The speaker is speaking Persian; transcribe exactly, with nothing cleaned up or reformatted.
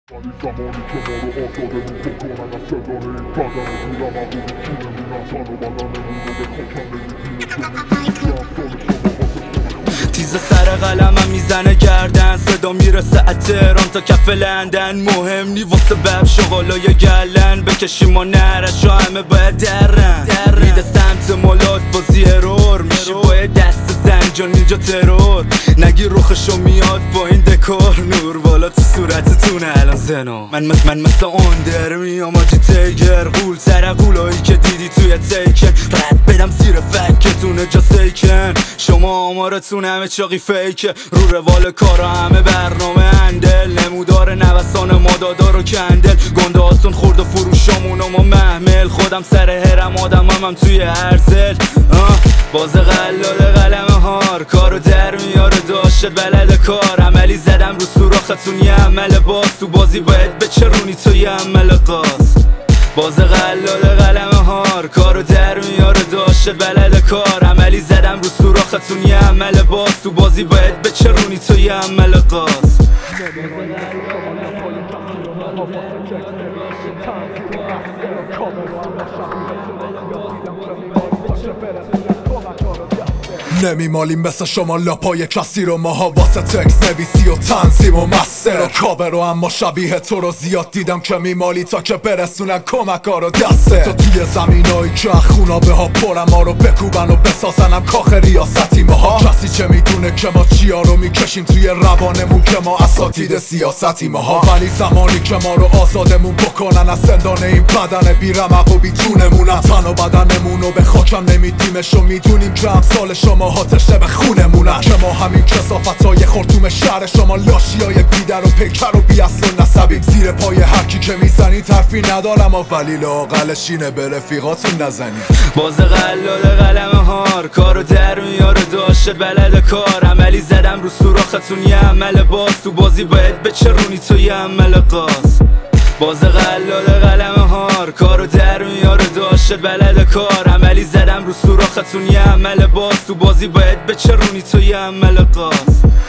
ولی زمانی که ما رو آزادمون بکنن از صدای این بدن دورم هم بودی چونمونم تن و بدنمون رو به کاکم نمیدونه تیز سر قلمم میزنه گردن صدا میرسه اتران تا کف لندن مهم نی واسه بب شغالای گلن بکشیم ما نرش و همه باید درن میده سمت مولاد بازی ارور میشی باید دست زنجان اینجا ترور نگی روخشو میاد با این دکور نور بالا تو صورتتونه الان زنا من مثل من مثل اندر میام آجی تیگر قول سر قولایی که دیدی توی تیکن رد بدم زیر فکتونه جا سیکن شما آمارتون همه چاقی فیکه رو روال کارا همه برنامه اندل نمودار نوسان مادادار و کندل گنده هاتون خورد و فروشامون و ما محمل خودم سر هرم آدم هم, هم توی هرزل باز قلاده قلم هار کارو در میاره داشت بلد کار عملی زدم رو سوراختون یه عمل باز تو بازی باید بچرونی تو یه عمل قاس باز قلاده قلم هار کارو در میاره داشت بلد کار عملی زدم رو سوراختون یه عمل باز تو بازی باید بچرونی تو یه عمل قاس نمیمالیم مثل شما لاپای کسی رو ماها واسه تکس نویسی و تنظیم و مستر و کاور رو اما شبیه تو رو زیاد دیدم که میمالی تا که برسونن کمک ها رو دسته تو توی زمینایی که خونابه ها پرم ها رو بکوبن و بسازنم کاخ ریاستی ماها کسی چه میدونه که ما چیا رو میکشیم توی روانمون که ما اساتید سیاستی ماها ولی زمانی که ما رو آزادمون بکنن از زندان این بدن بیرمق و بیتونمونم تن و بدنمون رو به خاکم نمیدیمش و میدونیم که امثال شما ها تشنه به خونمونن که ما همین کثافت های خورتوم شهر شما لاشی های بیدر و پیکر و بی اصل و نسبیم زیر پای هرکی که میزنی حرفی ندارم و ولی لااقلش اینه به رفیقاتون نزنی باز قلاده قلم هار کارو در میاره داشت بلد کار عملی زدم رو سوراختون یه عمل باز تو بازی باید بچرونی تو یه عمل قاس باز قلاده قلم هار کارو در میاره داشت بلد کار عملی زدم رو سوراختون یه عمل باز تو بازی باید بچرونی تو یه عمل قاس